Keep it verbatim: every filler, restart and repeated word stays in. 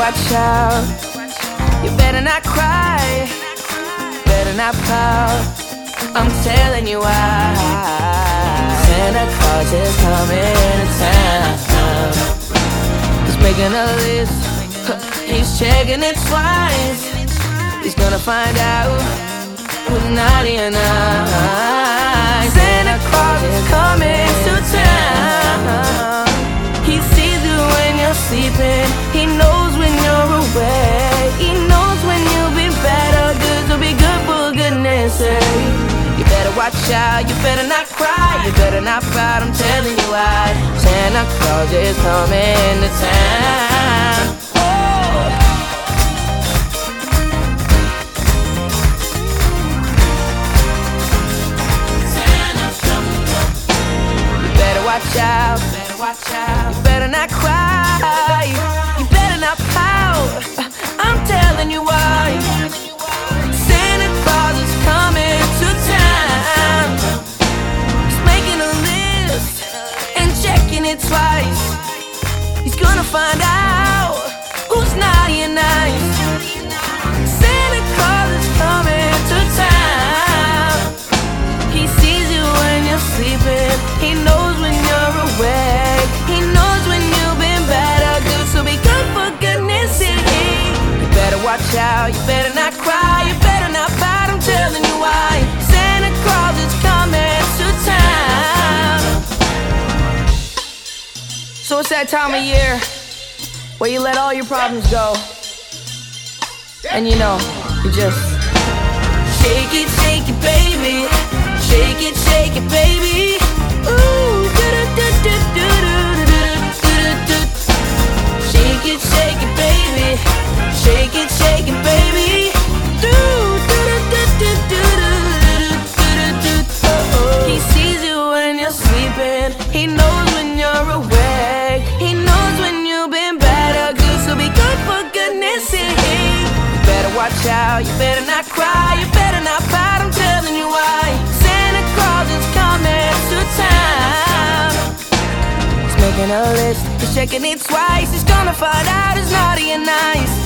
watch out. You better not cry, better not pout. I'm telling you why. Santa Claus is coming to town. He's making a list, he's checking it twice. He's gonna find out who's naughty or nice. Santa Claus is coming to town. He sees you when you're sleeping, he knows when you're awake, he knows when you've been bad or good, so be good for goodness sake. You better watch out, you better not cry, you better not pout, I'm telling you why. Santa Claus is coming to town. Oh. You better watch out, better watch out. You better not cry, you better not pout, I'm telling you why. Santa Claus is coming to town. He's making a list and checking it twice. He's gonna find out who's naughty and nice. Santa Claus is coming to town. He sees you when you're sleeping, he knows when you're awake, he knows when you've been bad or good, so be good for goodness sake. You better watch out, you better not cry, you better not pout, I'm telling you why. Santa Claus is coming to town. So it's that time of year where you let all your problems go, and you know, you just shake it, shake it, baby. Shake it, shake it, baby. Ooh, do-do-do-do-do-do-do-do-do-do. Shake it, shake it, baby. Shake it, shake it, baby. Do-do-do-do-do-do-do-do-do-do. He sees you when you're sleeping, he knows when you're awake, he knows when you've been bad or good, so be good for goodness sake. You better watch out, you better not cry, you better not pout, I'm telling you why. Santa Claus is coming to town. He's making a list, he's checking it twice, he's gonna find out who's naughty and nice.